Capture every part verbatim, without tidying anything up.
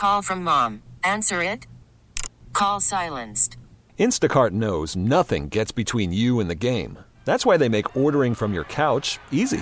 Call from mom. Answer it. Call silenced. Instacart knows nothing gets between you and the game. That's why they make ordering from your couch easy.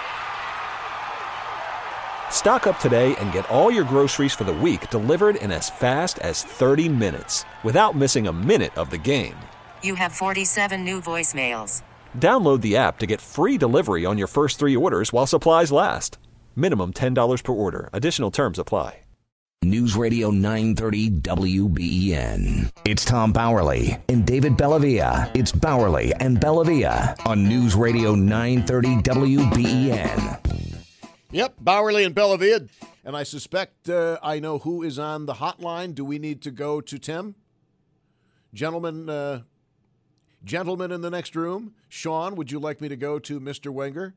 Stock up today and get all your groceries for the week delivered in as fast as thirty minutes without missing a minute of the game. You have forty-seven new voicemails. Download the app to get free delivery on your first three orders while supplies last. Minimum ten dollars per order. Additional terms apply. News Radio nine thirty W B E N. It's Tom Bowerly and David Bellavia. It's Bowerly and Bellavia on News Radio nine thirty W B E N. Yep, Bowerly and Bellavia. And I suspect uh, I know who is on the hotline. Do we need to go to Tim? Gentlemen, uh, gentlemen in the next room. Sean, would you like me to go to Mister Wenger?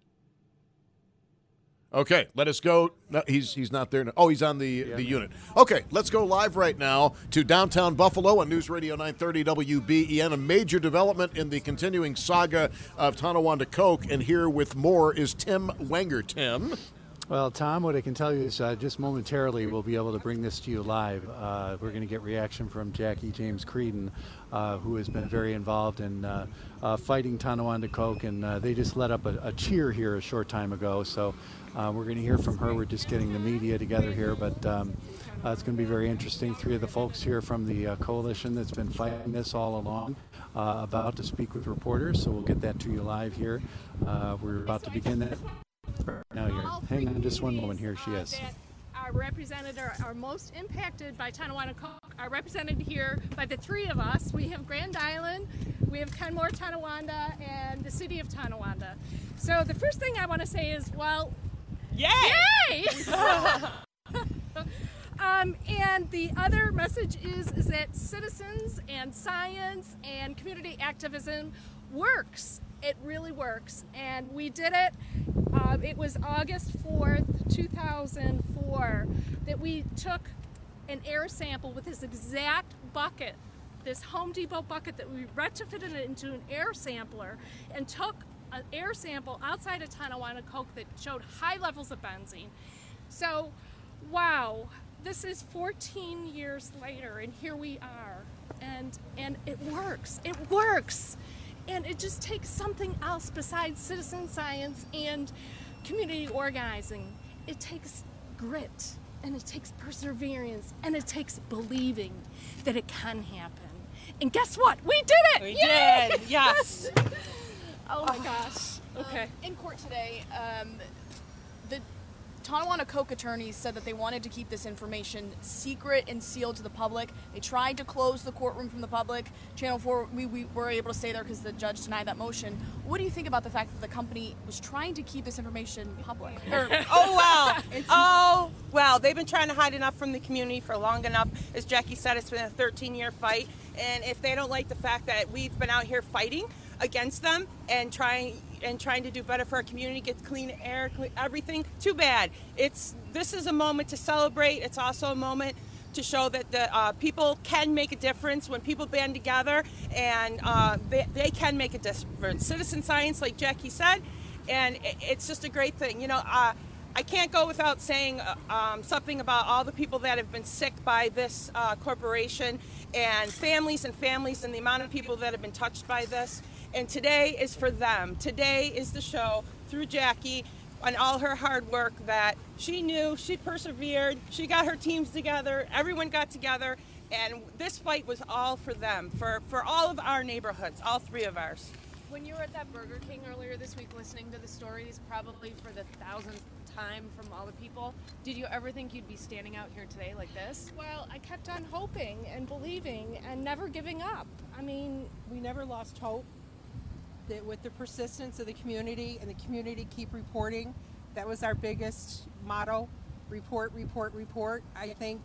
Okay, let us go. No, he's he's not there. Now. Oh, he's on the yeah, the man. unit. Okay, let's go live right now to downtown Buffalo on News Radio nine thirty W B E N. A major development in the continuing saga of Tonawanda Coke. And here with more is Tim Wenger. Tim. Well, Tom, what I can tell you is uh, just momentarily we'll be able to bring this to you live. Uh, we're going to get reaction from Jackie James Creedon, uh, who has been very involved in uh, uh, fighting Tonawanda Coke, and uh, they just let up a, a cheer here a short time ago. So uh, we're going to hear from her. We're just getting the media together here, but um, uh, it's going to be very interesting. Three of the folks here from the uh, coalition that's been fighting this all along uh, about to speak with reporters, so we'll get that to you live here. Uh, we're about to begin that. Now here, hang on just one moment. Here she is. Are represented or are most impacted by Tonawanda Coke are represented here by the three of us. We have Grand Island, we have Kenmore, Tonawanda, and the city of Tonawanda. So the first thing I want to say is, well, yay! Yay! um, and the other message is is that citizens and science and community activism works. It really works, and we did it. Uh, it was August fourth, two thousand four, that we took an air sample with this exact bucket, this Home Depot bucket that we retrofitted it into an air sampler, and took an air sample outside of Tonawanda Coke that showed high levels of benzene. So, wow, this is fourteen years later, and here we are, and and it works. It works. And it just takes something else besides citizen science and community organizing. It takes grit, and it takes perseverance, and it takes believing that it can happen. And guess what? We did it! We Yay! did, yes. Oh my gosh. Okay. Um, in court today, um, the Tonawanda Coke attorneys said that they wanted to keep this information secret and sealed to the public. They tried to close the courtroom from the public. Channel four, we, we were able to stay there because the judge denied that motion. What do you think about the fact that the company was trying to keep this information public? Or, oh, wow. Oh, well, they've been trying to hide enough from the community for long enough. As Jackie said, it's been a thirteen-year fight. And if they don't like the fact that we've been out here fighting against them and trying and trying to do better for our community, get clean air, clean everything, too bad. It's this is a moment to celebrate. It's also a moment to show that the uh, people can make a difference when people band together, and uh, they, they can make a difference. Citizen science, like Jackie said, and it, it's just a great thing. You know, uh, I can't go without saying uh, um, something about all the people that have been sick by this uh, corporation, and families and families, and the amount of people that have been touched by this. And today is for them. Today is the show through Jackie and all her hard work that she knew, she persevered, she got her teams together, everyone got together, and this fight was all for them, for, for all of our neighborhoods, all three of ours. When you were at that Burger King earlier this week listening to the stories, probably for the thousandth time from all the people, did you ever think you'd be standing out here today like this? Well, I kept on hoping and believing and never giving up. I mean, we never lost hope. That with the persistence of the community and the community keep reporting, that was our biggest motto: report, report, report. I think,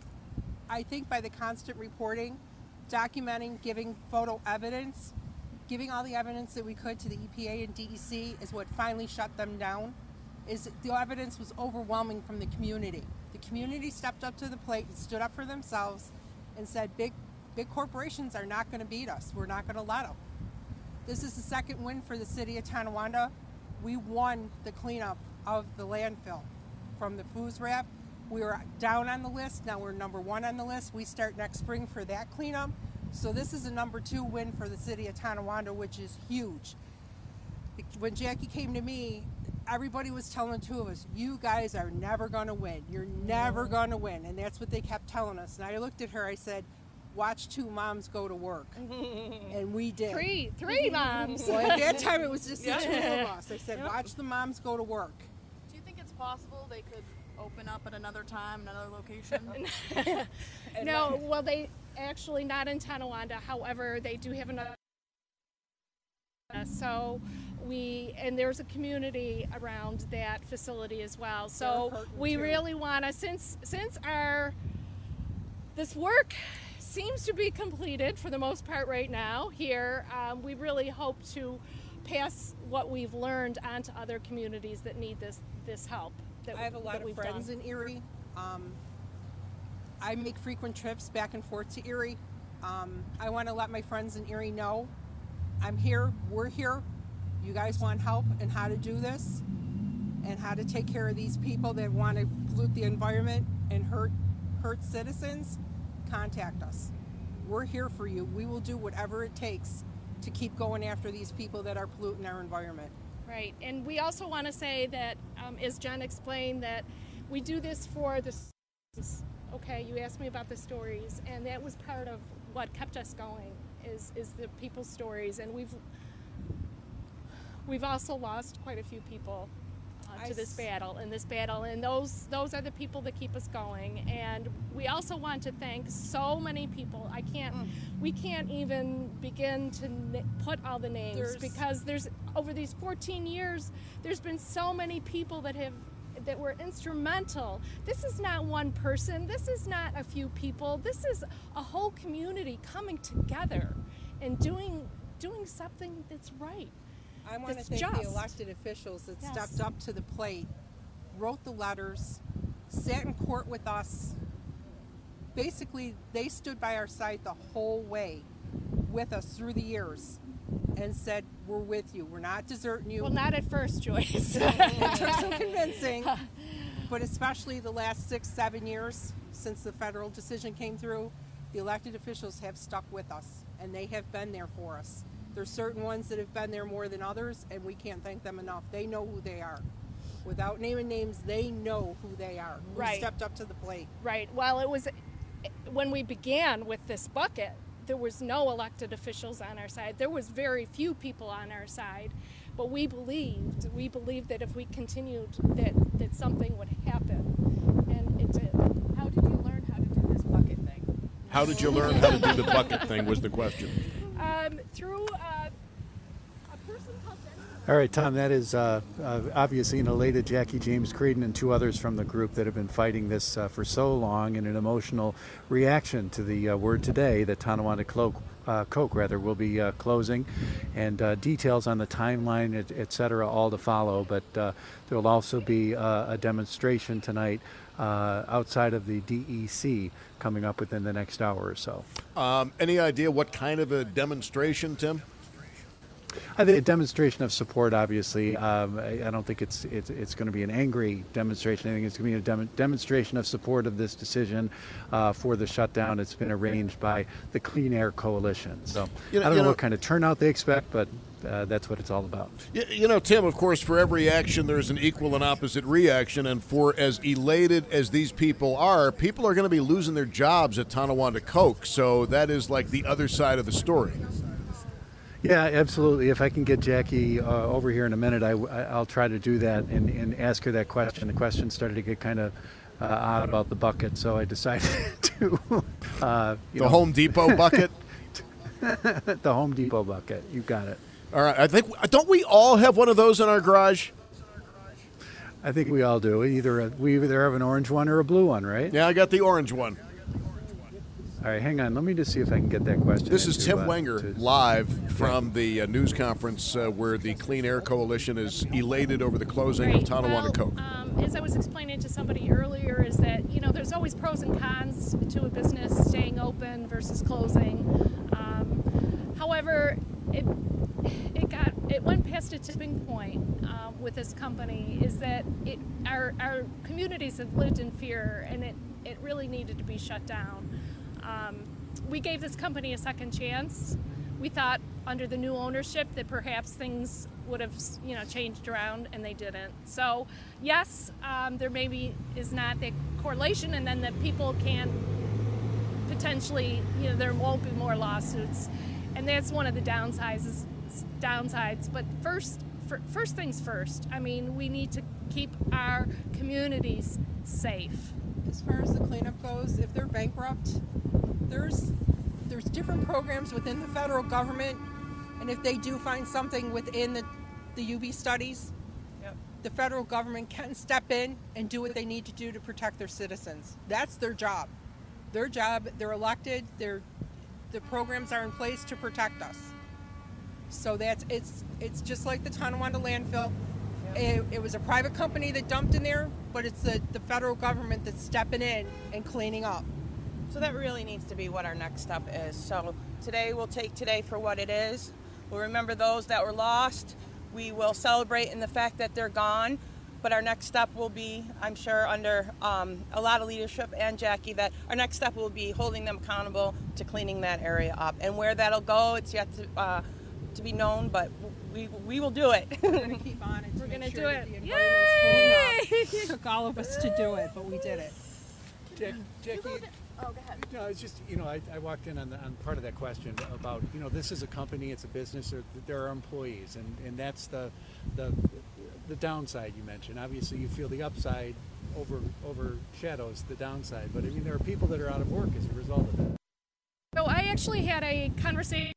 I think by the constant reporting, documenting, giving photo evidence, giving all the evidence that we could to the E P A and D E C is what finally shut them down. Is the evidence was overwhelming from the community. The community stepped up to the plate and stood up for themselves and said, big, big corporations are not going to beat us. We're not going to let them. This is the second win for the city of Tonawanda. We won the cleanup of the landfill, from the food wrap We were down on the list. Now we're number one on the list. We start next spring for that cleanup. So this is a number two win for the city of Tonawanda, which is huge. When Jackie came to me, everybody was telling the two of us, you guys are never going to win. You're never going to win. And that's what they kept telling us. And I looked at her, I said, watch two moms go to work. And we did. Three, three moms. Well, at that time, it was just the Yeah. two of us. I said, Yep. watch the moms go to work. Do you think it's possible they could open up at another time, another location? No, well, they actually not in Tonawanda. However, they do have another. So we, and there's a community around that facility as well. So They're hurting we too. really want to, since since our this work seems to be completed for the most part right now here, um, we really hope to pass what we've learned on to other communities that need this this help. That, I have a lot that of we've friends done. in Erie. Um, I make frequent trips back and forth to Erie. Um, I want to let my friends in Erie know I'm here, we're here. You guys want help in how to do this and how to take care of these people that want to pollute the environment and hurt hurt citizens, contact us. We're here for you. We will do whatever it takes to keep going after these people that are polluting our environment. Right, and we also want to say that, um, as Jen explained, that we do this for the stories. Okay, you asked me about the stories, and that was part of what kept us going, is is the people's stories, and we've we've also lost quite a few people uh, to this battle, in this battle, and those those are the people that keep us going. And we also want to thank so many people. I can't, mm. we can't even begin to n- put all the names There's, because there's over these fourteen years, there's been so many people that have that were instrumental. This is not one person. This is not a few people. This is a whole community coming together and doing doing something that's right. I want to That's thank just. the elected officials that Yes. stepped up to the plate, wrote the letters, sat in court with us. Basically, they stood by our side the whole way with us through the years and said, we're with you. We're not deserting you. Well, not at first, Joyce. It took some convincing, but especially the last six, seven years since the federal decision came through, the elected officials have stuck with us, and they have been there for us. There's certain ones that have been there more than others, and we can't thank them enough. They know who they are. Without naming names, they know who they are, who Right. stepped up to the plate. Right. Well, it was when we began with this bucket, there was no elected officials on our side. There was very few people on our side, but we believed, we believed that if we continued, that, that something would happen, and it did. How did you learn how to do this bucket thing? How did you learn how to do the bucket thing was the question. Um, through uh, a person called Denny. All right, Tom, that is uh, uh, obviously an elated Jackie James Creedon and two others from the group that have been fighting this uh, for so long, in an emotional reaction to the uh, word today that Tonawanda Clo- uh, Coke rather will be uh, closing, and uh, details on the timeline, et, et cetera, all to follow. But uh, there will also be uh, a demonstration tonight uh, outside of the D E C coming up within the next hour or so. Um, any idea what kind of a demonstration, Tim? I think a demonstration of support. Obviously, um, I, I don't think it's it's it's going to be an angry demonstration. I think it's going to be a dem- demonstration of support of this decision uh, for the shutdown. It's been arranged by the Clean Air Coalition. So You know- I don't you know, know- what kind of turnout they expect, but uh, that's what it's all about. You, you know, Tim, of course, for every action, there's an equal and opposite reaction. And for as elated as these people are, people are going to be losing their jobs at Tonawanda Coke. So that is like the other side of the story. Yeah, absolutely. If I can get Jackie uh, over here in a minute, I, will try to do that and, and ask her that question. The question started to get kind of uh, odd about the bucket, so I decided to... Uh, you The know, Home Depot bucket? The Home Depot bucket. You got it. All right. I think, don't we all have one of those in our garage? I think we all do. Either a, we either have an orange one or a blue one, right? Yeah, I got the orange one. All right, hang on. Let me just see if I can get that question. This is into, Tim uh, Wenger to- live from the uh, news conference uh, where the Clean Air Coalition is elated over the closing of Right. Tonawanda Well, Coke. Um, as I was explaining to somebody earlier, is that you know there's always pros and cons to a business staying open versus closing. Um, however, it it got it went past a tipping point uh, with this company is that it, our, our communities have lived in fear, and it, it really needed to be shut down. Um, we gave this company a second chance. We thought under the new ownership that perhaps things would have, you know, changed around, and they didn't. So yes, um, there maybe is not the correlation, and then that people can potentially, you know, there won't be more lawsuits, and that's one of the downsides. Downsides, but first, first things first. I mean, we need to keep our communities safe. As far as the cleanup goes, if they're bankrupt, there's there's different programs within the federal government, and if they do find something within the, the U B studies, yep. the federal government can step in and do what they need to do to protect their citizens. That's their job. Their job, they're elected, they're, the programs are in place to protect us. So that's it's it's just like the Tonawanda landfill. Yep. It, it was a private company that dumped in there, but it's the, the federal government that's stepping in and cleaning up. So that really needs to be what our next step is. So today, we'll take today for what it is. We'll remember those that were lost. We will celebrate in the fact that they're gone. But our next step will be, I'm sure, under um, a lot of leadership and Jackie, that our next step will be holding them accountable to cleaning that area up. And where that'll go, it's yet to, uh, to be known, but we we will do it. We're going to keep on it. We're going to do it. Yay! It took all of us to do it, but we did it. Jack, Jackie, oh, go ahead. No, it's just, you know, I, I walked in on, the, on part of that question about, you know, this is a company, it's a business, there, there are employees, and, and that's the, the the downside you mentioned. Obviously, you feel the upside over overshadows the downside, but I mean, there are people that are out of work as a result of that. So I actually had a conversation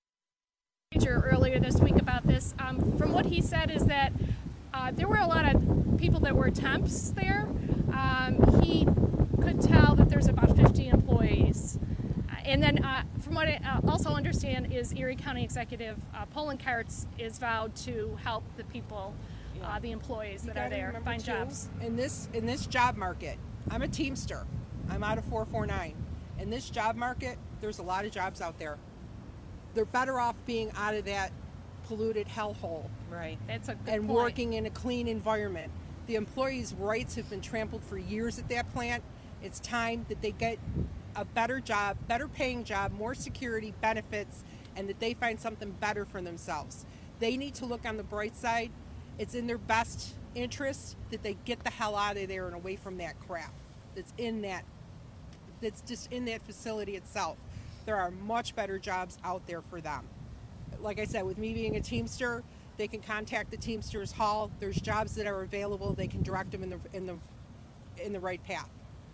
earlier this week about this. Um, from what he said is that uh, there were a lot of people that were temps there. Um, he could tell that there's about fifty employees. Uh, and then uh, from what I uh, also understand is Erie County Executive uh, Poland Karts is vowed to help the people, uh, the employees that are there, find too, jobs. In this, in this job market, I'm a Teamster. I'm out of four four nine. In this job market, there's a lot of jobs out there. They're better off being out of that polluted hellhole. Right, that's a good And point. working in a clean environment. The employees' rights have been trampled for years at that plant. It's time that they get a better job, better paying job, more security, benefits, and that they find something better for themselves. They need to look on the bright side. It's in their best interest that they get the hell out of there and away from that crap that's in that, that's just in that facility itself. There are much better jobs out there for them. Like I said, with me being a Teamster, they can contact the Teamsters Hall. There's jobs that are available. They can direct them in the in the in the right path.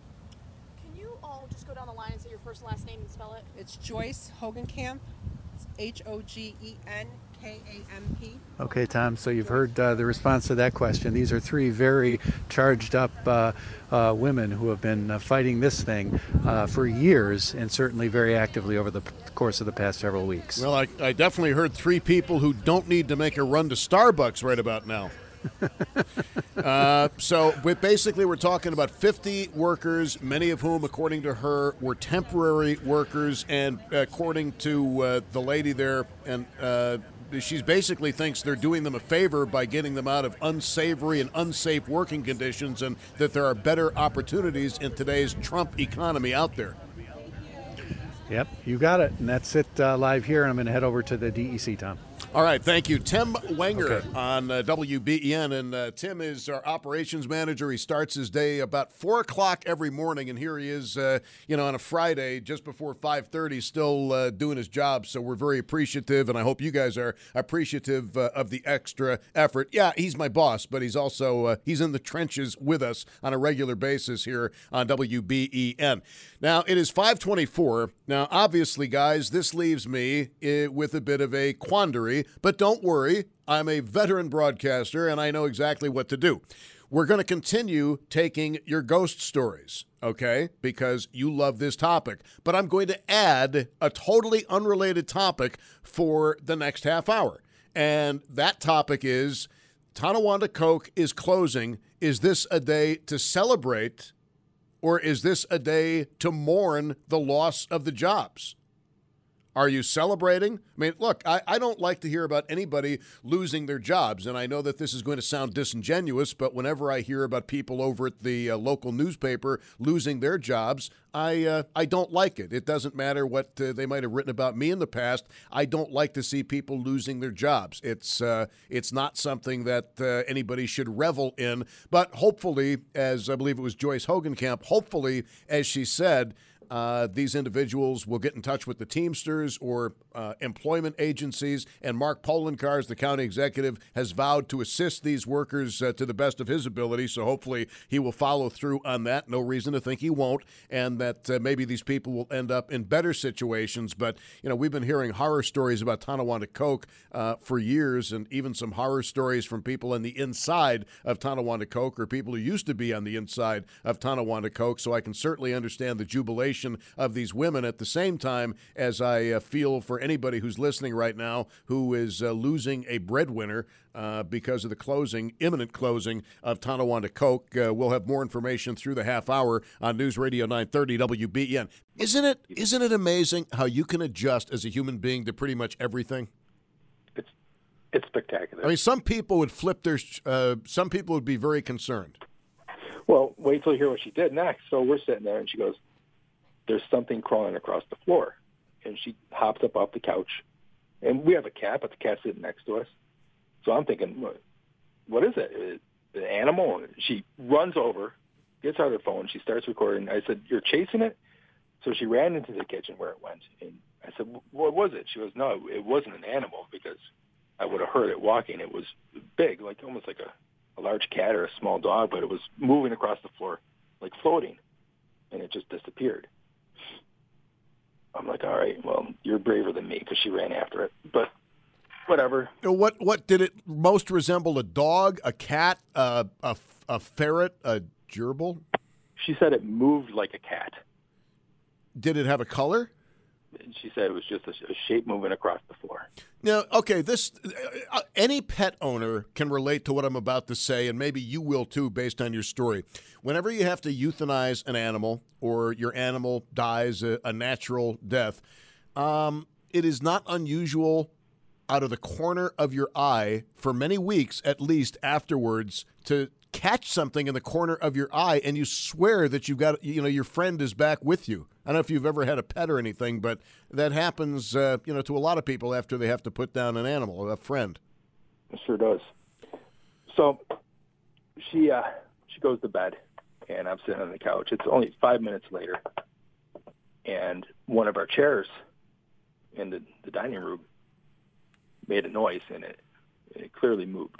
Can you all just go down the line and say your first and last name and spell it? It's Joyce Hogenkamp. It's H O G E N K A M P. Okay, Tom, so you've heard uh, the response to that question. These are three very charged up uh, uh, women who have been uh, fighting this thing uh, for years, and certainly very actively over the p- course of the past several weeks. Well, I, I definitely heard three people who don't need to make a run to Starbucks right about now. uh, so we basically we're talking about fifty workers, many of whom, according to her, were temporary workers, and according to uh, the lady there, and uh, she basically thinks they're doing them a favor by getting them out of unsavory and unsafe working conditions, and that there are better opportunities in today's Trump economy out there. Yep, you got it. And that's it uh, live here. And I'm going to head over to the D E C, Tom. All right, thank you. Tim Wenger Okay. on uh, W B E N. And uh, Tim is our operations manager. He starts his day about four o'clock every morning. And here he is, uh, you know, on a Friday just before five thirty, still uh, doing his job. So we're very appreciative. And I hope you guys are appreciative uh, of the extra effort. Yeah, he's my boss, but he's also uh, he's in the trenches with us on a regular basis here on W B E N. Now, it is five twenty-four. Now, obviously, guys, this leaves me uh, with a bit of a quandary. But don't worry, I'm a veteran broadcaster, and I know exactly what to do. We're going to continue taking your ghost stories, okay, because you love this topic. But I'm going to add a totally unrelated topic for the next half hour. And that topic is Tonawanda Coke is closing. Is this a day to celebrate, or is this a day to mourn the loss of the jobs? Are you celebrating? I mean, look, I, I don't like to hear about anybody losing their jobs, and I know that this is going to sound disingenuous, but whenever I hear about people over at the uh, local newspaper losing their jobs, I uh, I don't like it. It doesn't matter what uh, they might have written about me in the past. I don't like to see people losing their jobs. It's uh, it's not something that uh, anybody should revel in. But hopefully, as I believe it was Joyce Hogenkamp, hopefully, as she said, Uh, these individuals will get in touch with the Teamsters or uh, employment agencies, and Mark Poloncarz, the county executive, has vowed to assist these workers uh, to the best of his ability, so hopefully he will follow through on that. No reason to think he won't, and that uh, maybe these people will end up in better situations. But, you know, we've been hearing horror stories about Tonawanda Coke uh, for years, and even some horror stories from people on the inside of Tonawanda Coke or people who used to be on the inside of Tonawanda Coke, so I can certainly understand the jubilation of these women at the same time as I uh, feel for anybody who's listening right now who is uh, losing a breadwinner uh, because of the closing, imminent closing of Tonawanda Coke. Uh, we'll have more information through the half hour on News Radio nine thirty W B E N. Isn't it, isn't it amazing how you can adjust as a human being to pretty much everything? It's it's spectacular. I mean, some people would flip their, uh, some people would be very concerned. Well, wait till you hear what she did next. So we're sitting there and she goes, "There's something crawling across the floor." And she hops up off the couch. And we have a cat, but the cat's sitting next to us. So I'm thinking, what, what is it? Is it an animal? She runs over, gets out her phone. She starts recording. I said, "You're chasing it?" So she ran into the kitchen where it went. And I said, "What was it?" She goes, "No, it wasn't an animal because I would have heard it walking. It was big, like almost like a, a large cat or a small dog, but it was moving across the floor, like floating. And it just disappeared." I'm like, all right, well, you're braver than me because she ran after it. But whatever. What what did it most resemble? A dog, a cat, uh, a, a ferret, a gerbil? She said it moved like a cat. Did it have a color? She said it was just a, a shape moving across the floor. Now, okay, this uh, any pet owner can relate to what I'm about to say, and maybe you will too, based on your story. Whenever you have to euthanize an animal or your animal dies a, a natural death, um, it is not unusual out of the corner of your eye for many weeks at least afterwards to catch something in the corner of your eye, and you swear that you've got, you know, your friend is back with you. I don't know if you've ever had a pet or anything, but that happens, uh, you know, to a lot of people after they have to put down an animal, a friend. It sure does. So she uh, she goes to bed, and I'm sitting on the couch. It's only five minutes later, and one of our chairs in the, the dining room made a noise, and it, it clearly moved.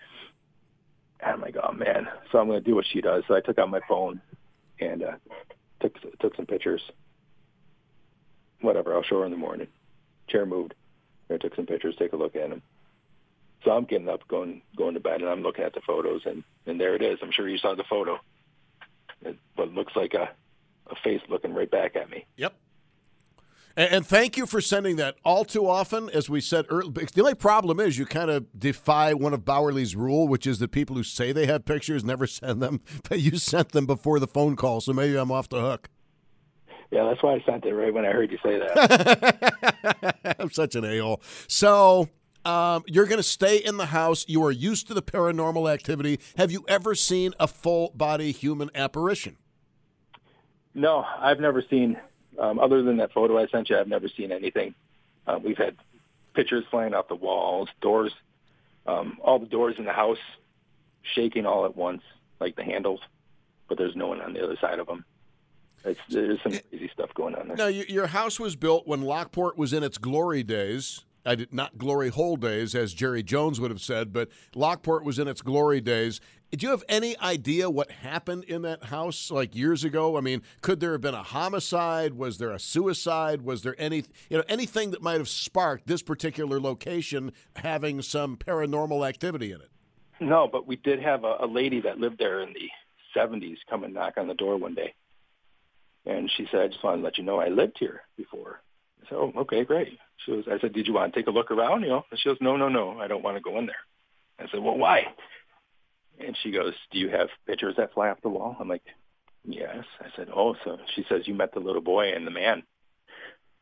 And I'm like, oh, man. So I'm going to do what she does. So I took out my phone and uh, took took some pictures. Whatever, I'll show her in the morning. Chair moved. I took some pictures, take a look at them. So I'm getting up, going going to bed, and I'm looking at the photos, and, and there it is. I'm sure you saw the photo. It, what looks like a, a face looking right back at me. Yep. And, and thank you for sending that. All too often, as we said earlier, the only problem is you kind of defy one of Bowerly's rule, which is that people who say they have pictures never send them. But you sent them before the phone call, so maybe I'm off the hook. Yeah, that's why I sent it right when I heard you say that. I'm such an a-hole. So um, you're going to stay in the house. You are used to the paranormal activity. Have you ever seen a full-body human apparition? No, I've never seen, um, other than that photo I sent you, I've never seen anything. Uh, we've had pictures flying off the walls, doors, um, all the doors in the house shaking all at once, like the handles, but there's no one on the other side of them. It's, there's some crazy stuff going on there. Now, your house was built when Lockport was in its glory days. I did not glory hole days, as Jerry Jones would have said, but Lockport was in its glory days. Did you have any idea what happened in that house like years ago? I mean, could there have been a homicide? Was there a suicide? Was there any, you know, anything that might have sparked this particular location having some paranormal activity in it? No, but we did have a, a lady that lived there in the seventies come and knock on the door one day. And she said, I just wanted to let you know I lived here before. I said, oh, okay, great. She was, I said, did you want to take a look around? You know, and she goes, no, no, no, I don't want to go in there. I said, well, why? And she goes, do you have pictures that fly off the wall? I'm like, yes. I said, oh, so she says, you met the little boy and the man.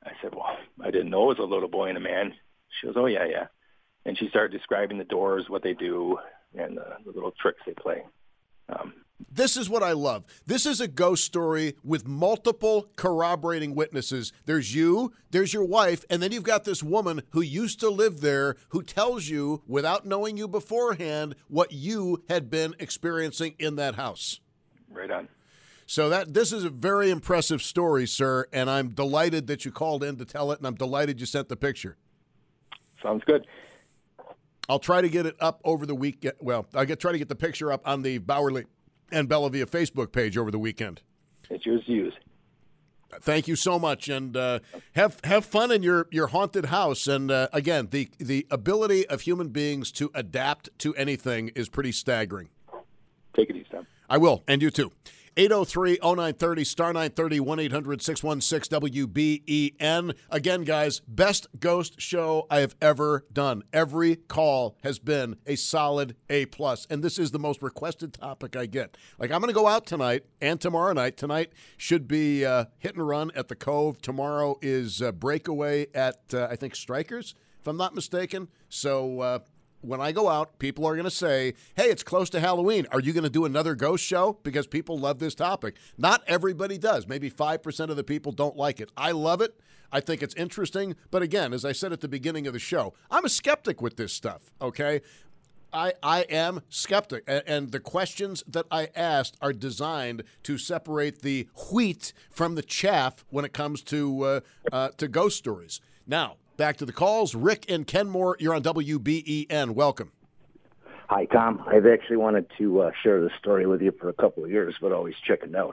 I said, well, I didn't know it was a little boy and a man. She goes, oh, yeah, yeah. And she started describing the doors, what they do, and the, the little tricks they play. Um, This is what I love. This is a ghost story with multiple corroborating witnesses. There's you, there's your wife, and then you've got this woman who used to live there who tells you, without knowing you beforehand, what you had been experiencing in that house. Right on. So that this is a very impressive story, sir, and I'm delighted that you called in to tell it, and I'm delighted you sent the picture. Sounds good. I'll try to get it up over the weekend. Well, I'll get, try to get the picture up on the Bowerly and Bellavia Facebook page over the weekend. It's yours to use. Thank you so much, and uh, have have fun in your, your haunted house. And uh, again, the the ability of human beings to adapt to anything is pretty staggering. Take it easy, Tom. I will, and you too. eight oh three oh nine thirty, star nine thirty, one eight hundred six one six W B E N. Again, guys, best ghost show I have ever done. Every call has been a solid A plus, and this is the most requested topic I get. Like, I'm going to go out tonight and tomorrow night. Tonight should be uh, hit and run at the Cove. Tomorrow is uh, breakaway at, uh, I think, Strikers, if I'm not mistaken. So, uh, when I go out, people are going to say, hey, it's close to Halloween. Are you going to do another ghost show? Because people love this topic. Not everybody does. Maybe five percent of the people don't like it. I love it. I think it's interesting. But again, as I said at the beginning of the show, I'm a skeptic with this stuff, okay? I, I am skeptic. And, and the questions that I asked are designed to separate the wheat from the chaff when it comes to uh, uh, to ghost stories. Now, back to the calls. Rick and Kenmore, you're on W B E N. Welcome. Hi, Tom. I've actually wanted to uh, share this story with you for a couple of years, but always chickened out.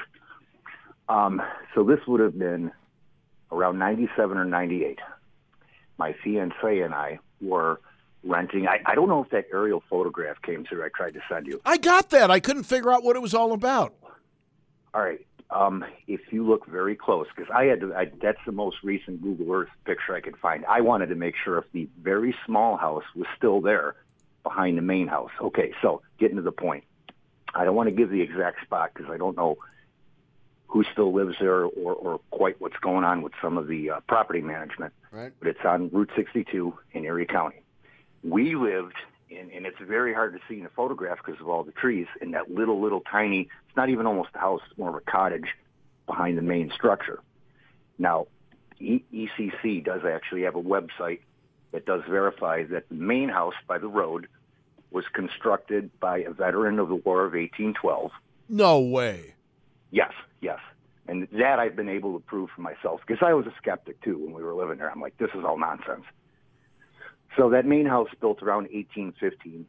Um, so this would have been around ninety-seven or ninety-eight. My fiancé and I were renting. I, I don't know if that aerial photograph came through I tried to send you. I got that. I couldn't figure out what it was all about. All right. Um, if you look very close, because I had to, I, that's the most recent Google Earth picture I could find. I wanted to make sure if the very small house was still there behind the main house. Okay, so getting to the point. I don't want to give the exact spot because I don't know who still lives there or, or quite what's going on with some of the uh, property management. Right. But it's on Route sixty-two in Erie County. We lived in, and it's very hard to see in the photograph because of all the trees, in that little, little tiny, it's not even almost a house, it's more of a cottage behind the main structure. Now, e- ECC does actually have a website that does verify that the main house by the road was constructed by a veteran of the War of eighteen twelve. No way. Yes, yes. And that I've been able to prove for myself because I was a skeptic, too, when we were living there. I'm like, this is all nonsense. So that main house built around eighteen fifteen,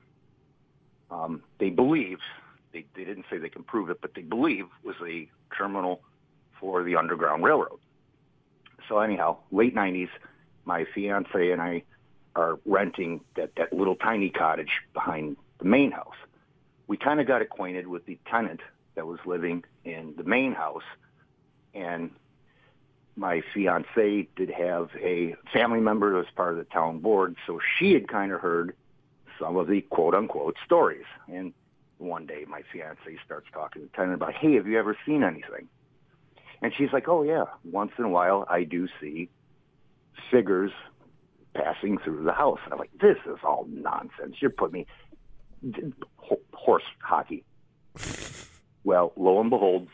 um, they believe, they, they didn't say they can prove it, but they believe was a terminal for the Underground Railroad. So anyhow, late nineties, my fiance and I are renting that, that little tiny cottage behind the main house. We kind of got acquainted with the tenant that was living in the main house, and my fiance did have a family member that was part of the town board, so she had kind of heard some of the quote-unquote stories. And one day my fiance starts talking to the tenant about, hey, have you ever seen anything? And she's like, oh, yeah, once in a while I do see figures passing through the house. And I'm like, this is all nonsense. You're putting me horse hockey. Well, lo and behold,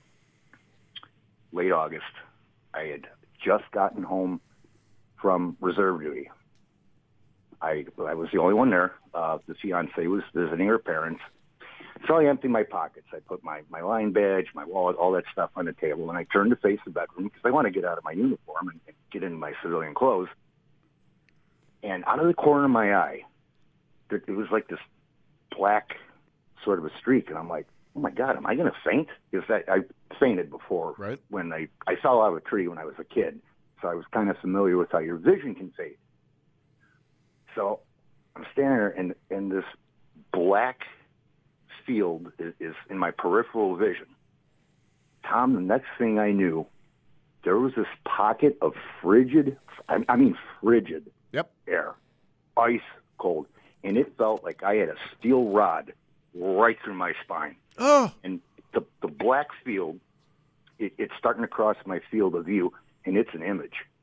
late August, I had just gotten home from reserve duty. I I was the only one there. Uh, the fiancée was visiting her parents. So I emptied my pockets. I put my, my line badge, my wallet, all that stuff on the table, and I turned to face the bedroom because I want to get out of my uniform and, and get into my civilian clothes. And out of the corner of my eye, there, it was like this black sort of a streak, and I'm like, oh, my God, am I going to faint? Because I, I fainted before right. when I, I fell out of a tree when I was a kid, so I was kind of familiar with how your vision can fade. So I'm standing there, and, and this black field is, is in my peripheral vision. Tom, the next thing I knew, there was this pocket of frigid, I, I mean frigid yep. air, ice cold, and it felt like I had a steel rod right through my spine. Oh. And the the black field, it, it's starting to cross my field of view, and it's an image.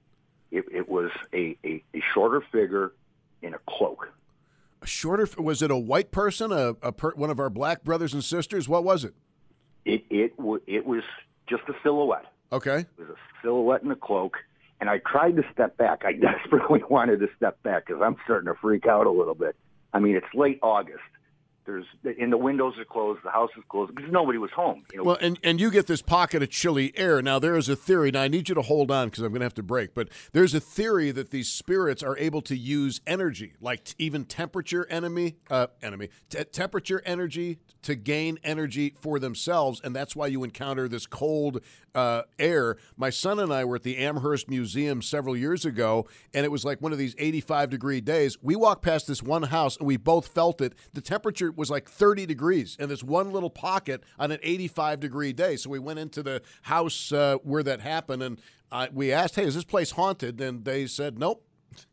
It, it was a, a, a shorter figure in a cloak. A shorter? Was it a white person? A, a per, one of our black brothers and sisters? What was it? It it w- it was just a silhouette. Okay. It was a silhouette in a cloak, and I tried to step back. I desperately wanted to step back because I'm starting to freak out a little bit. I mean, it's late August. There's and the windows are closed, the house is closed because nobody was home. You know? Well, and, and you get this pocket of chilly air. Now, there is a theory. Now, I need you to hold on because I'm going to have to break. But there's a theory that these spirits are able to use energy, like t- even temperature enemy, uh, enemy, t- temperature energy to gain energy for themselves, and that's why you encounter this cold uh, air. My son and I were at the Amherst Museum several years ago, and it was like one of these eighty-five degree days. We walked past this one house, and we both felt it. The temperature was like thirty degrees in this one little pocket on an eighty-five degree day. So we went into the house uh, where that happened, and uh, we asked, hey, is this place haunted? And they said, nope.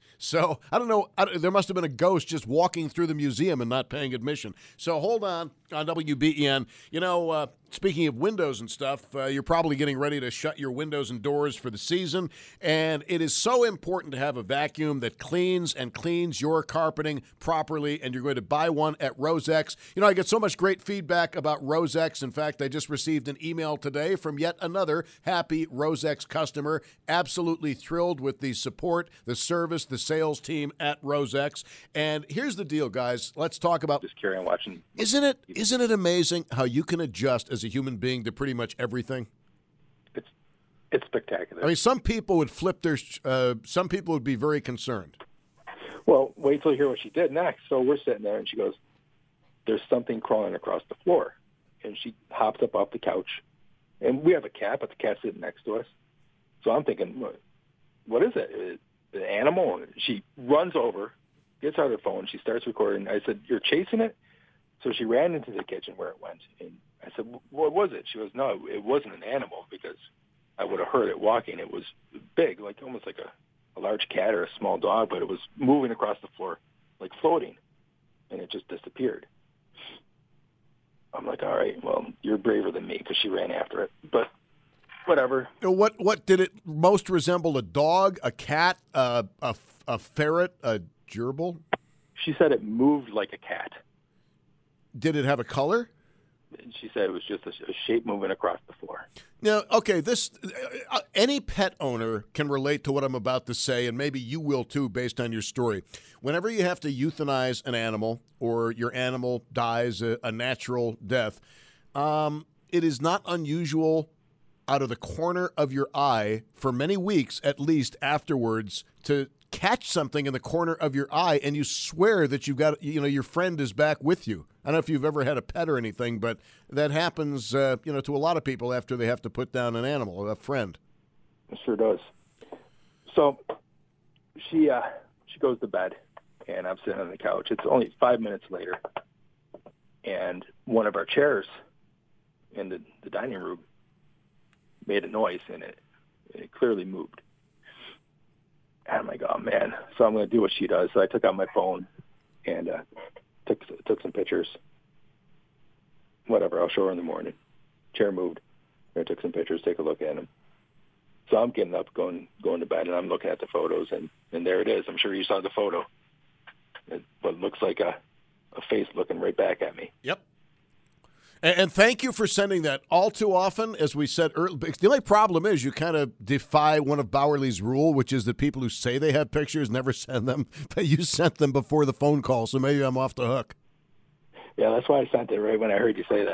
So I don't know. I don't, there must have been a ghost just walking through the museum and not paying admission. So hold on on W B E N. You know, uh, speaking of windows and stuff, uh, you're probably getting ready to shut your windows and doors for the season. And it is so important to have a vacuum that cleans and cleans your carpeting properly. And you're going to buy one at Rosex. You know, I get so much great feedback about Rosex. In fact, I just received an email today from yet another happy Rosex customer. Absolutely thrilled with the support, the service, the sales team at Rosex. And here's the deal, guys. Let's talk about just carry on watching. Isn't it isn't it amazing how you can adjust as a human being to pretty much everything? It's it's spectacular. I mean, some people would flip their uh, some people would be very concerned. Well, wait till you hear what she did next. So we're sitting there, and she goes, "There's something crawling across the floor," and she hops up off the couch, and we have a cat, but the cat's sitting next to us. So I'm thinking, what, what is it? Is it an animal? And she runs over, gets out her phone, she starts recording. I said, "You're chasing it?" So she ran into the kitchen where it went, and I said, "What was it?" She goes, "No, it wasn't an animal because I would have heard it walking. It was big, like almost like a, a large cat or a small dog, but it was moving across the floor, like floating, and it just disappeared." I'm like, "All right, well, you're braver than me," because she ran after it, but whatever. What what did it most resemble? A dog, a cat, uh, a a ferret, a gerbil? She said it moved like a cat. Did it have a color? She said it was just a, a shape moving across the floor. Now, okay, this uh, any pet owner can relate to what I'm about to say, and maybe you will too, based on your story. Whenever you have to euthanize an animal or your animal dies a, a natural death, um, it is not unusual out of the corner of your eye for many weeks at least afterwards to catch something in the corner of your eye, and you swear that you've got, you know, your friend is back with you. I don't know if you've ever had a pet or anything, but that happens, uh, you know, to a lot of people after they have to put down an animal, a friend. It sure does. So she uh, she goes to bed, and I'm sitting on the couch. It's only five minutes later, and one of our chairs in the, the dining room made a noise, and it, it clearly moved. And I'm like, oh, man. So I'm going to do what she does. So I took out my phone and uh, took took some pictures. Whatever, I'll show her in the morning. Chair moved. I took some pictures, take a look at them. So I'm getting up, going going to bed, and I'm looking at the photos, and, and there it is. I'm sure you saw the photo. It, what looks like a, a face looking right back at me. Yep. And, and thank you for sending that. All too often, as we said earlier, the only problem is you kind of defy one of Bowerly's rule, which is that people who say they have pictures never send them. But you sent them before the phone call, so maybe I'm off the hook. Yeah, that's why I sent it right when I heard you say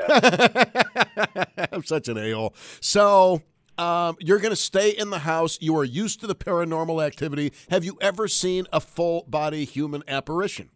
that. I'm such an a-hole. So um, you're going to stay in the house. You are used to the paranormal activity. Have you ever seen a full-body human apparition?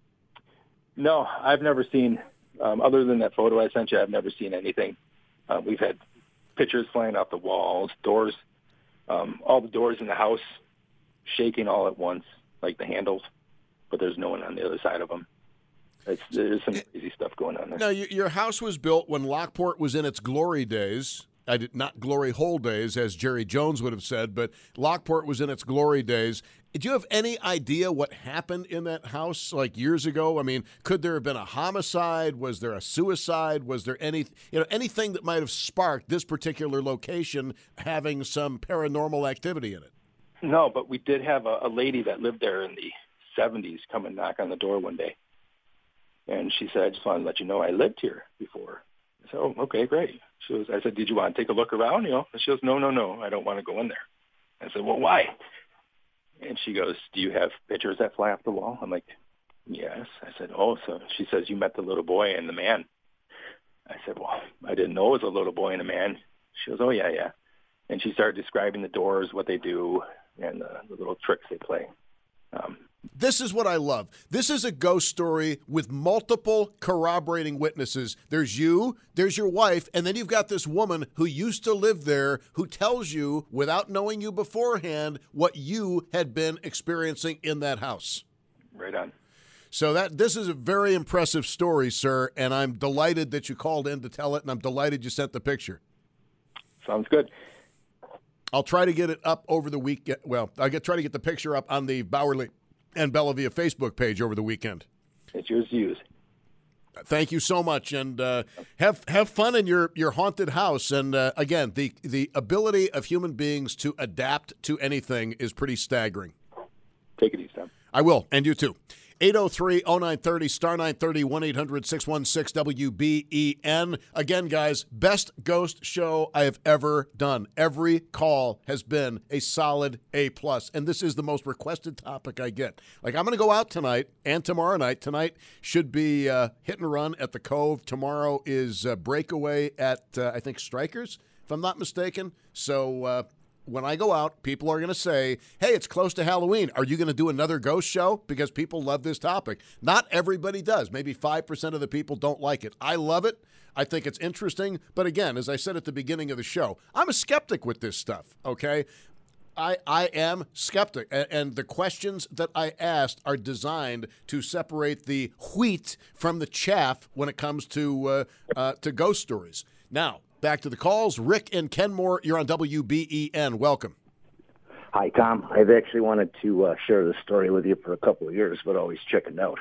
No, I've never seen, um, other than that photo I sent you, I've never seen anything. Uh, we've had pictures flying off the walls, doors, um, all the doors in the house shaking all at once, like the handles, but there's no one on the other side of them. It's, there's some crazy stuff going on there. Now, your house was built when Lockport was in its glory days. I did not glory hole days, as Jerry Jones would have said, but Lockport was in its glory days. Do you have any idea what happened in that house like years ago? I mean, could there have been a homicide? Was there a suicide? Was there any, you know, anything that might have sparked this particular location having some paranormal activity in it? No, but we did have a, a lady that lived there in the seventies come and knock on the door one day. And she said, I just wanted to let you know I lived here before. I said, oh, okay, great. She was, I said, did you want to take a look around? You know, and she goes, no, no, no, I don't want to go in there. I said, well, why? And she goes, do you have pictures that fly off the wall? I'm like, yes. I said, oh, so she says, you met the little boy and the man. I said, well, I didn't know it was a little boy and a man. She goes, oh, yeah, yeah. And she started describing the doors, what they do, and the, the little tricks they play. Um, This is what I love. This is a ghost story with multiple corroborating witnesses. There's you, there's your wife, and then you've got this woman who used to live there who tells you, without knowing you beforehand, what you had been experiencing in that house. Right on. So that this is a very impressive story, sir, and I'm delighted that you called in to tell it, and I'm delighted you sent the picture. Sounds good. I'll try to get it up over the weekend. Well, I'll get, try to get the picture up on the Bowerly and Bellavia Facebook page over the weekend. It's yours to use. Thank you so much, and uh, have have fun in your, your haunted house. And uh, again, the the ability of human beings to adapt to anything is pretty staggering. Take it easy, Tom. I will, and you too. eight oh three oh nine thirty, star nine thirty, one eight hundred six one six W B E N. Again, guys, best ghost show I have ever done. Every call has been a solid A plus, and this is the most requested topic I get. Like, I'm going to go out tonight and tomorrow night. Tonight should be uh, hit and run at the Cove. Tomorrow is uh, breakaway at, uh, I think, Strikers, if I'm not mistaken. So, uh, when I go out, people are going to say, hey, it's close to Halloween. Are you going to do another ghost show? Because people love this topic. Not everybody does. Maybe five percent of the people don't like it. I love it. I think it's interesting. But again, as I said at the beginning of the show, I'm a skeptic with this stuff, okay? I, I am skeptic. And the questions that I asked are designed to separate the wheat from the chaff when it comes to uh, uh, to ghost stories. Now, back to the calls. Rick and Kenmore, you're on W B E N. Welcome. Hi, Tom. I've actually wanted to uh, share this story with you for a couple of years, but always chickened out.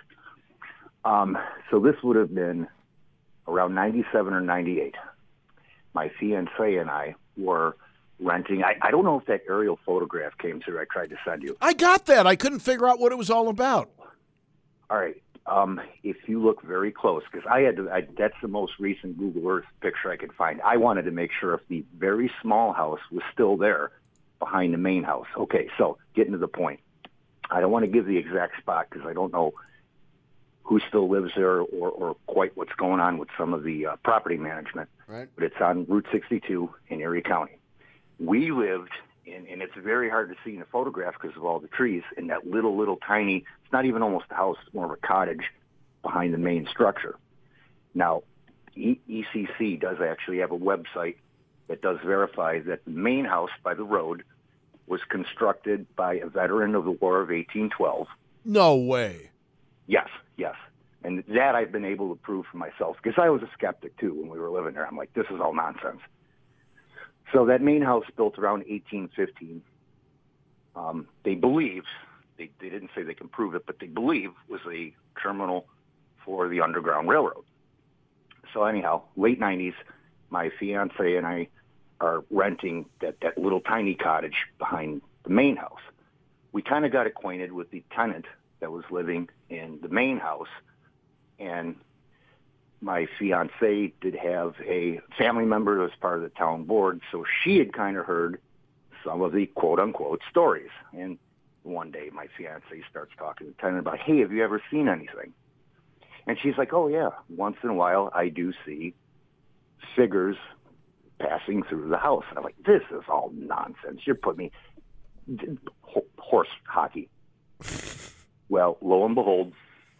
Um, so this would have been around ninety-seven or ninety-eight. My fiancé and I were renting. I, I don't know if that aerial photograph came through. I tried to send you. I got that. I couldn't figure out what it was all about. All right. Um, if you look very close, because I had to, I, that's the most recent Google Earth picture I could find. I wanted to make sure if the very small house was still there behind the main house. Okay, so getting to the point. I don't want to give the exact spot because I don't know who still lives there or, or quite what's going on with some of the uh, property management. Right. But it's on Route sixty-two in Erie County. We lived in, and it's very hard to see in a photograph because of all the trees, in that little, little tiny, it's not even almost a house, it's more of a cottage behind the main structure. Now, e- ECC does actually have a website that does verify that the main house by the road was constructed by a veteran of the War of eighteen twelve. No way. Yes, yes. And that I've been able to prove for myself because I was a skeptic, too, when we were living there. I'm like, this is all nonsense. So that main house built around eighteen fifteen, um, they believe, they, they didn't say they can prove it, but they believe was a terminal for the Underground Railroad. So anyhow, late nineties, my fiance and I are renting that, that little tiny cottage behind the main house. We kind of got acquainted with the tenant that was living in the main house, and my fiance did have a family member that was part of the town board, so she had kind of heard some of the quote-unquote stories. And one day my fiance starts talking to the tenant about, hey, have you ever seen anything? And she's like, oh, yeah, once in a while I do see figures passing through the house. And I'm like, this is all nonsense. You're putting me horse hockey. Well, lo and behold,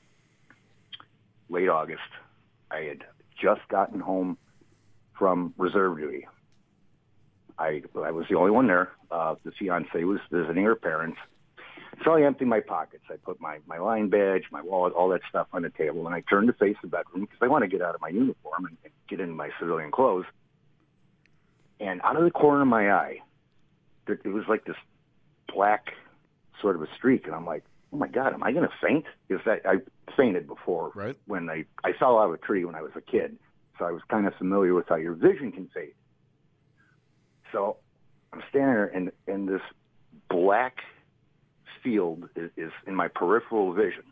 late August, I had just gotten home from reserve duty. I I was the only one there. Uh, the fiancée was visiting her parents. So I emptied my pockets. I put my, my line badge, my wallet, all that stuff on the table, and I turned to face the bedroom because I want to get out of my uniform and, and get into my civilian clothes. And out of the corner of my eye, there, it was like this black sort of a streak, and I'm like, oh, my God, am I going to faint? Because I, I fainted before right. when I, I fell out of a tree when I was a kid. So I was kind of familiar with how your vision can fade. So I'm standing there, and, and this black field is, is in my peripheral vision.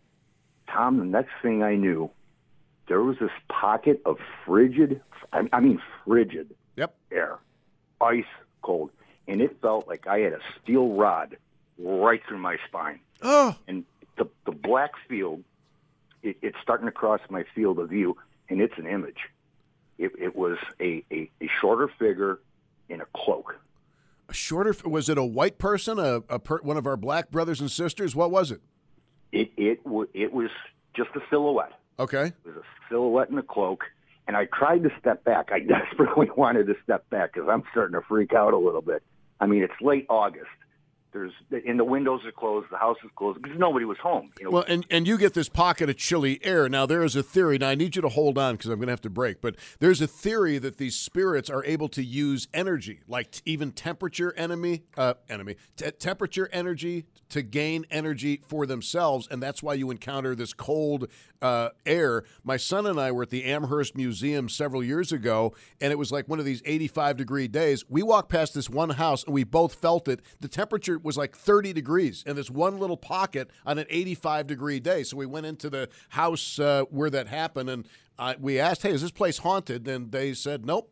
Tom, the next thing I knew, there was this pocket of frigid, I, I mean frigid yep. air, ice cold, and it felt like I had a steel rod right through my spine. Oh. And the the black field, it, it's starting to cross my field of view, and it's an image. It, it was a, a, a shorter figure in a cloak. A shorter, was it a white person, a, a per, one of our black brothers and sisters? What was it? It it, w- it was just a silhouette. Okay. It was a silhouette in a cloak, and I tried to step back. I desperately wanted to step back because I'm starting to freak out a little bit. I mean, it's late August. There's and the windows are closed, the house is closed because nobody was home. You know? Well, and, and you get this pocket of chilly air. Now, there is a theory. Now, I need you to hold on because I'm going to have to break. But there's a theory that these spirits are able to use energy, like t- even temperature enemy, uh, enemy, t- temperature energy to gain energy for themselves, and that's why you encounter this cold uh, air. My son and I were at the Amherst Museum several years ago, and it was like one of these eighty-five degree days. We walked past this one house, and we both felt it. The temperature was like thirty degrees in this one little pocket on an eighty-five degree day. So we went into the house uh, where that happened, and uh, we asked, hey, is this place haunted? And they said, nope.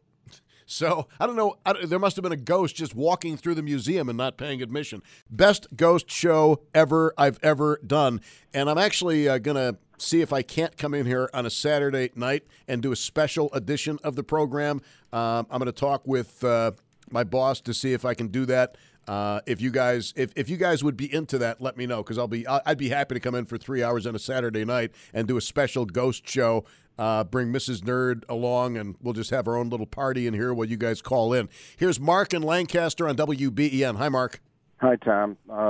So I don't know. I don't, there must have been a ghost just walking through the museum and not paying admission. Best ghost show ever I've ever done. And I'm actually uh, going to see if I can't come in here on a Saturday night and do a special edition of the program. Um, I'm going to talk with uh, my boss to see if I can do that. Uh, if you guys, if, if you guys would be into that, let me know because I'll be, I'd be happy to come in for three hours on a Saturday night and do a special ghost show. Uh, bring Missus Nerd along, and we'll just have our own little party in here while you guys call in. Here's Mark in Lancaster on W B E N. Hi, Mark. Hi, Tom. Uh,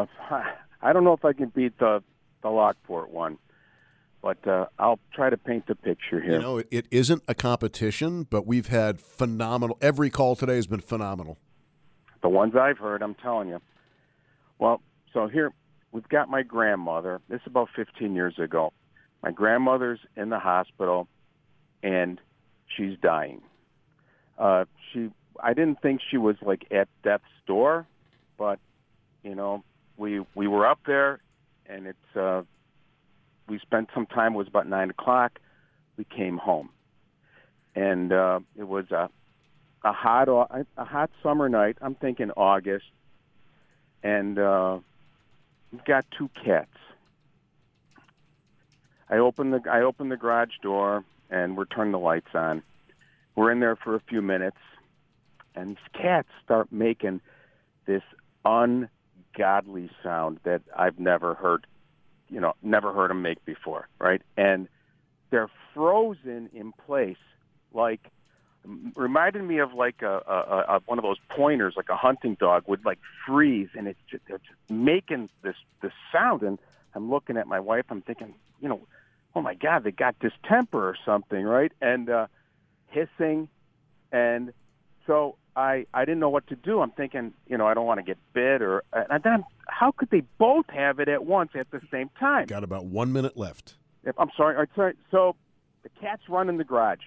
I don't know if I can beat the the Lockport one, but uh, I'll try to paint the picture here. You know, it, it isn't a competition, but we've had phenomenal. Every call today has been phenomenal. The ones I've heard, I'm telling you. Well, so here we've got my grandmother. This is about fifteen years ago. My grandmother's in the hospital. And she's dying. Uh, she, I didn't think she was like at death's door, but you know, we we were up there, and it's uh, we spent some time. It was about nine o'clock. We came home, and uh, it was a a hot a hot summer night. I'm thinking August, and uh, we've got two cats. I opened the I opened the garage door. And we're turning the lights on. We're in there for a few minutes, and these cats start making this ungodly sound that I've never heard, you know, never heard them make before, right? And they're frozen in place, like reminded me of like a, a, a one of those pointers, like a hunting dog would like freeze, and it's just, they're just making this this sound. And I'm looking at my wife. I'm thinking, you know. Oh, my God, they got distemper or something, right? And uh, hissing. And so I I didn't know what to do. I'm thinking, you know, I don't want to get bit. or. And then how could they both have it at once at the same time? Got about one minute left. I'm sorry. All right, sorry. So the cats run in the garage.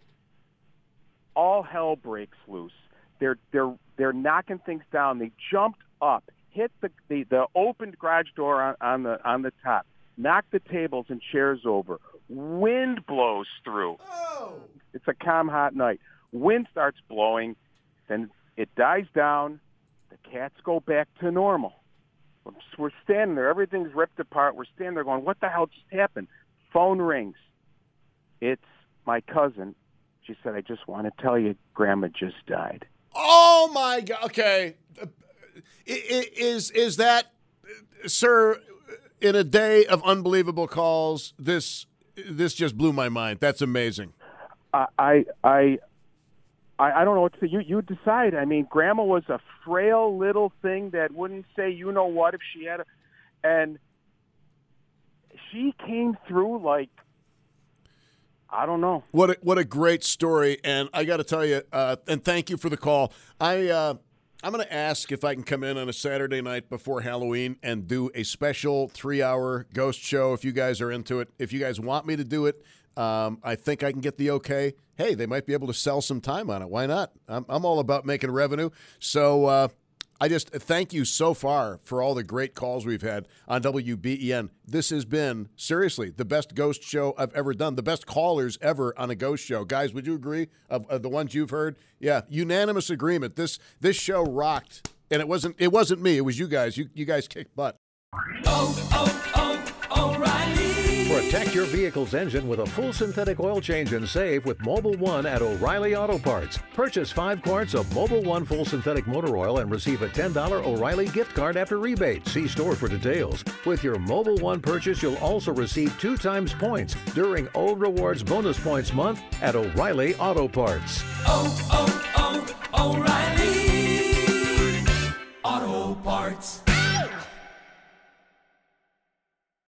All hell breaks loose. They're, they're, they're knocking things down. They jumped up, hit the, the, the opened garage door on, on the on the top. Knock the tables and chairs over. Wind blows through. Oh. It's a calm, hot night. Wind starts blowing, then it dies down. The cats go back to normal. We're standing there. Everything's ripped apart. We're standing there going, what the hell just happened? Phone rings. It's my cousin. She said, I just want to tell you, Grandma just died. Oh, my God. Okay. Is, is that, sir... In a day of unbelievable calls, this this just blew my mind. That's amazing. I I I, I don't know what to say. You you decide. I mean, Grandma was a frail little thing that wouldn't say you know what if she had a, and she came through like I don't know. What a, what a great story, and I got to tell you, uh, and thank you for the call. I. Uh, I'm going to ask if I can come in on a Saturday night before Halloween and do a special three-hour ghost show if you guys are into it. If you guys want me to do it, um, I think I can get the okay. Hey, they might be able to sell some time on it. Why not? I'm, I'm all about making revenue. So uh, I just thank you so far for all the great calls we've had on W B E N. This has been, seriously, the best ghost show I've ever done, the best callers ever on a ghost show. Guys, would you agree of, of the ones you've heard? Yeah, unanimous agreement. This this show rocked, and it wasn't it wasn't me. It was you guys. You, you guys kicked butt. Oh, oh, oh, O'Reilly. Protect your vehicle's engine with a full synthetic oil change and save with Mobil one at O'Reilly Auto Parts. Purchase five quarts of Mobil one full synthetic motor oil and receive a ten dollars O'Reilly gift card after rebate. See store for details. With your Mobil one purchase, you'll also receive two times points during O Rewards Bonus Points Month at O'Reilly Auto Parts. Oh, oh, oh, O'Reilly Auto Parts.